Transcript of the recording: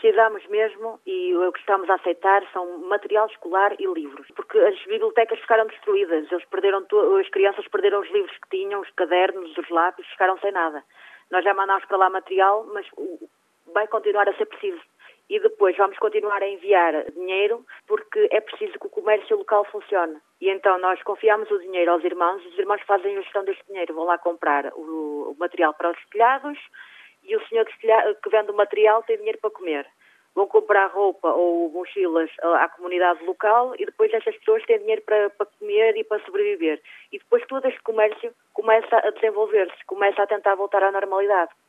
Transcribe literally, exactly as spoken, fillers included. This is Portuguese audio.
precisamos mesmo, e o que estamos a aceitar, são material escolar e livros. Porque as bibliotecas ficaram destruídas. Eles perderam to- as crianças perderam os livros que tinham, os cadernos, os lápis, ficaram sem nada. Nós já mandámos para lá material, mas vai continuar a ser preciso. E depois vamos continuar a enviar dinheiro, porque é preciso que o comércio local funcione. E então nós confiamos o dinheiro aos irmãos, os irmãos fazem a gestão deste dinheiro, vão lá comprar o, o material para os telhados, e o senhor que vende o material tem dinheiro para comer. Vão comprar roupa ou mochilas à comunidade local e depois estas pessoas têm dinheiro para, para comer e para sobreviver. E depois todo este comércio começa a desenvolver-se, começa a tentar voltar à normalidade.